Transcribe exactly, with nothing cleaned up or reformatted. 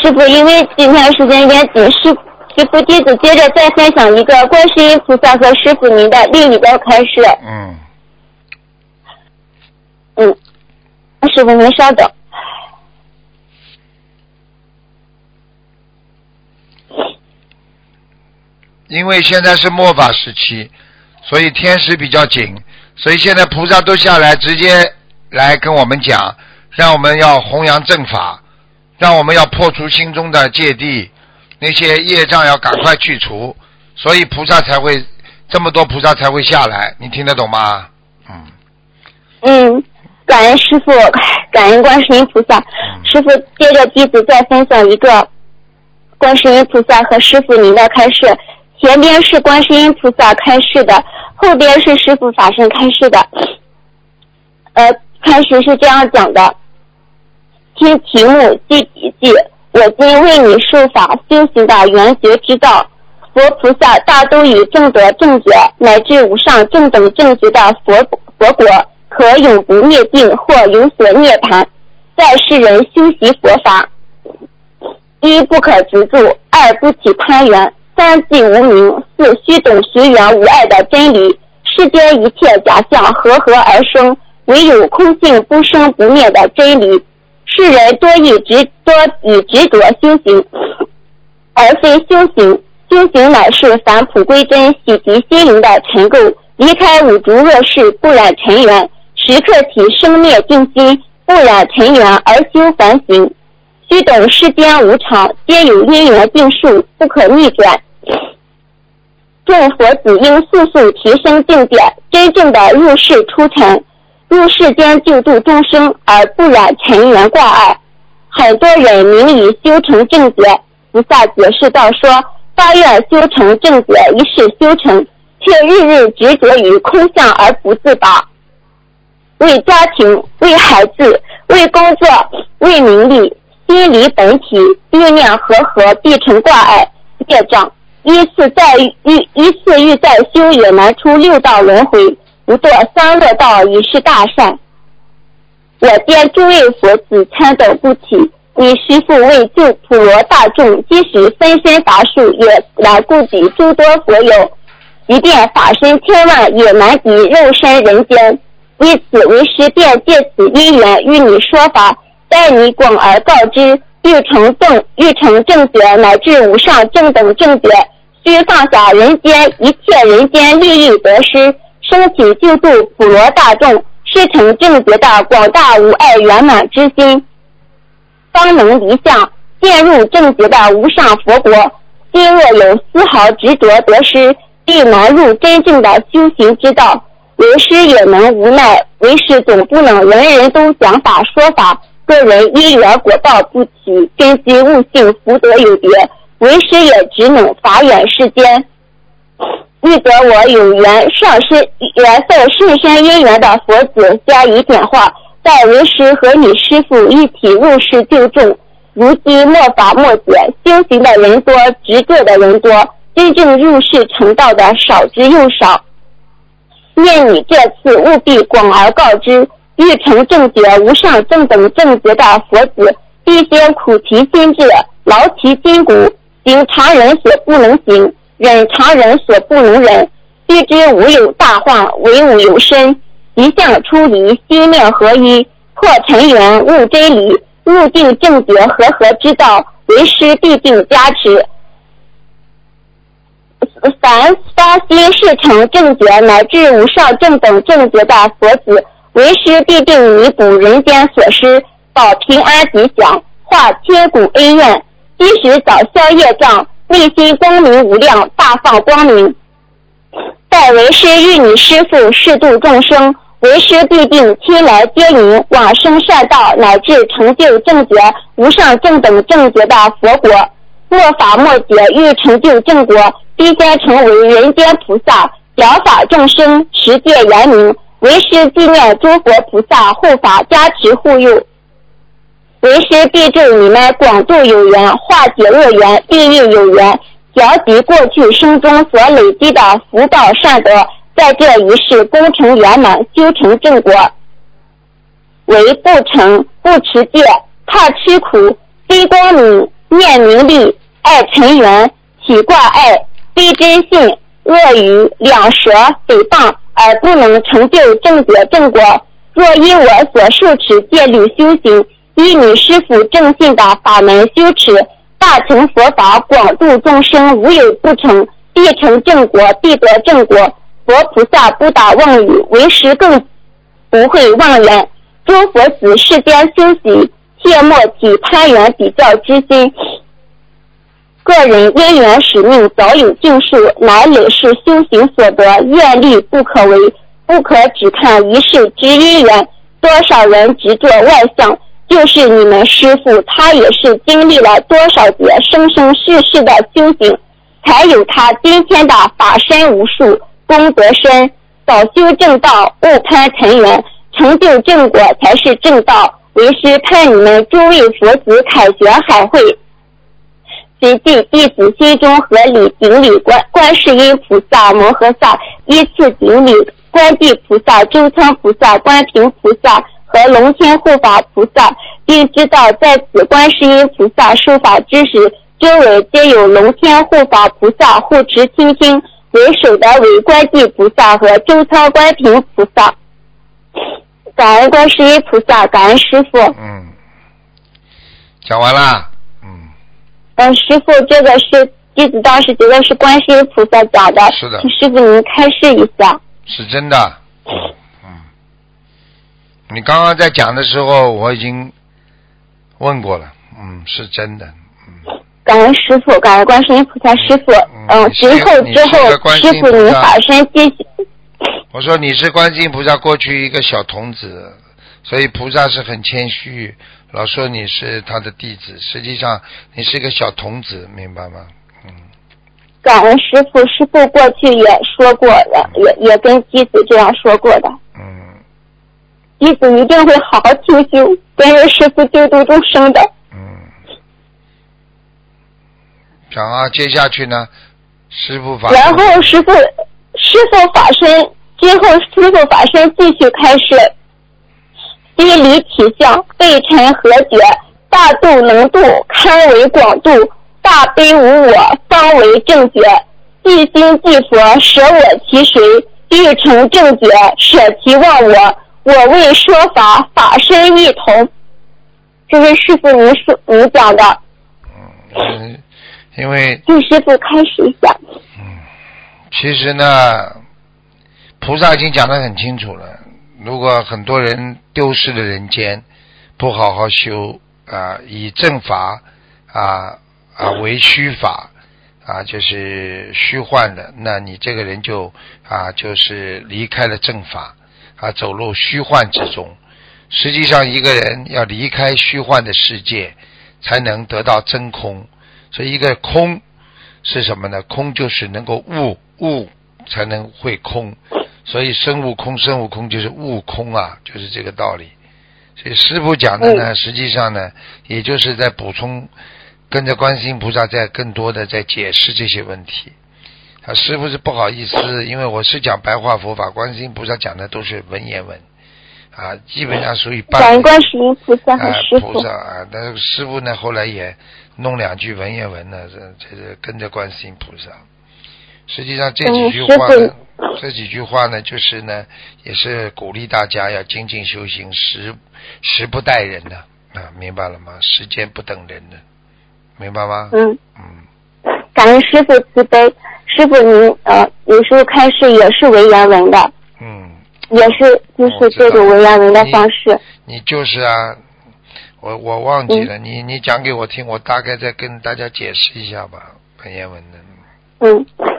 师傅，因为今天时间有点紧，师师傅弟子接着再分享一个观世音菩萨和师傅您的另一个开示。 嗯。 嗯，师傅您稍等。 因为现在是末法时期，所以天时比较紧，所以现在菩萨都下来直接来跟我们讲，让我们要弘扬正法，让我们要破除心中的芥蒂，那些业障要赶快去除，所以菩萨才会这么多菩萨才会下来，你听得懂吗？嗯。 嗯，感恩师父，感恩观世音菩萨。 嗯、 师父接着弟子再分享一个观世音菩萨和师父您的开示。前边是观世音菩萨开示的，后边是师父法身开示的。呃，开始是这样讲的：听题目记笔记，我今为你说法修行的圆觉之道。佛菩萨大都以正德正觉乃至无上正等正觉的佛佛国，可永不灭尽或有所涅槃。在世人修习佛法，一不可执着，二不起贪缘，三即无明，四须懂随缘无碍的真理。世间一切假象合合而生，唯有空性不生不灭的真理。世人多以执多以执着修行，而非修行。修行乃是返璞归真，洗涤心灵的尘垢，离开五浊恶世，不染尘缘，时刻起生灭净心，不染尘缘而修凡行。须懂世间无常，皆有因缘定数，不可逆转。众佛子应速速提升境界，真正的入世出尘，入世间救度众生，而不染尘缘挂碍。很多人名以修成正觉，菩萨解释道说，发愿修成正觉，一世修成，却日日执着于空相而不自拔。为家庭，为孩子，为工作，为名利，心理本体欲念合合，必成挂碍业障。一次再欲一次欲再修，也难出六道轮回，不堕三恶道已是大善。我见诸位佛子参斗不起，你师父为救普罗大众，即使分身乏术，也难顾及诸多佛友，即便法身千万，也难敌肉身人间。为此为师便借此因缘与你说法，待你广而告之，欲成正欲成正觉乃至无上正等正觉，须放下人间一切人间利益得失，升起救度普罗大众师成正觉的广大无碍圆满之心，方能离相渐入正觉的无上佛国。心若有丝毫执着得失，必难入真正的修行之道。为师也能无奈，为师总不能人人都讲法说法，个人因缘果报不齐，根基悟性福德有别，为师也只能法眼世间。遇得我有缘上身缘分甚深因缘的佛子加以点化，待为师和你师父一起入世救众。如今末法末解，修行的人多，执着的人多，真正入世成道的少之又少。愿你这次务必广而告之，欲成正觉无上正等正觉的佛子，必先苦其心志，劳其筋骨，行常人所不能行，忍常人所不能忍。须知无有大患，唯吾有身，一向出离，心念合一，破尘缘，悟真理，入定正觉和合之道，为师必定加持。凡发心事成正觉乃至无上正等正觉的佛子，为师必定弥补人间所失，保平安吉祥，化千古恩怨，即使早消业障，内心光明无量，大放光明。待为师与你师父示度众生，为师必定亲来接引往生善道，乃至成就正觉无上正等正觉的佛国。末法末解，欲成就正国，必先成为人间菩萨，了法众生，持戒严明。为师纪念诸佛菩萨护法加持护佑，为师必祝你们广度有缘，化解恶缘，利益有缘，调集过去生中所累积的福报善德，在这一世功成圆满，修成正果。为不成不持戒，怕吃苦，非光明， 念名利，爱尘缘，起挂碍，非真信，恶语，两舌，诽谤，而不能成就正觉正果。若依我所受持戒律修行，依你师父正信的法门修持，大乘佛法广度众生，无有不成，必成正果，必得正果。佛菩萨不打妄语，为师更不会妄言。诸佛子世间修习，切莫起攀缘比较之心。个人因缘使命早有定数，乃累世修行所得，愿力不可为，不可只看一世之因缘。多少人执着外相，就是你们师父，他也是经历了多少劫生生世世的修行，才有他今天的法身无数，功德深。早修正道，勿攀尘缘，成就正果才是正道。为师盼你们诸位佛子凯旋海会。随即弟子心中合理顶礼观观世音菩萨、摩诃萨，依次顶礼观地菩萨、周仓菩萨、观平菩萨和龙天护法菩萨，并知道在此观世音菩萨受法之时，周围皆有龙天护法菩萨护持倾听，为首的为观地菩萨和周仓观平菩萨。感恩观世音菩萨，感恩师父。 嗯，讲完了。嗯。 嗯，师父，这个是弟子当时觉得是观世音菩萨讲的， 是的， 请师父您开示一下。 是真的。嗯嗯。你刚刚在讲的时候，我已经问过了。嗯，是真的。嗯。 感恩师父，感恩观世音菩萨师父。嗯，嗯随后之后，师父您法身继续。 我说你是观世音菩萨过去一个小童子，所以菩萨是很谦虚，老说你是他的弟子，实际上你是一个小童子，明白吗？嗯。 感恩师父，师父过去也说过的，嗯、也也跟弟子这样说过的。 嗯。 弟子一定会好好听修，跟着师父救度众生的。 嗯。讲啊，接下去呢，师父法。 然后师父师父法身。之后师父法身继续开示，心离体相，背尘和觉，大度能度，堪为广度，大悲无我，方为正觉，即心即佛，舍我其谁，欲成正觉，舍其忘我，我为说法，法身一同。这是师父您说您讲的。 嗯，因为请师父开始一下。 嗯，其实呢，菩萨已经讲得很清楚了，如果很多人丢失了人间，不好好修啊，以正法啊啊为虚法啊，就是虚幻的，那你这个人就啊就是离开了正法啊，走入虚幻之中。实际上一个人要离开虚幻的世界，才能得到真空。所以一个空是什么呢？空就是能够悟，悟才能会空。所以生悟空，生悟空就是悟空啊，就是这个道理。所以师父讲的呢，实际上呢，也就是在补充，跟着观世音菩萨在更多的在解释这些问题。啊，师父是不好意思，因为我是讲白话佛法，观世音菩萨讲的都是文言文，啊，基本上属于半。 感恩观世音菩萨和师父。 菩萨啊，但是师父呢，后来也弄两句文言文呢，这这是跟着观世音菩萨。实际上这几句话呢。这几句话呢，就是呢，也是鼓励大家要精进修行，时时不待人的啊，明白了吗？时间不等人的，明白吗？ 嗯嗯。 感恩师父慈悲，师父您呃有时候开示也是文言文的， 嗯， 也是就是这种文言文的方式。 你, 你就是啊，我我忘记了， 嗯、 你你讲给我听，我大概再跟大家解释一下吧，文言文的。 嗯。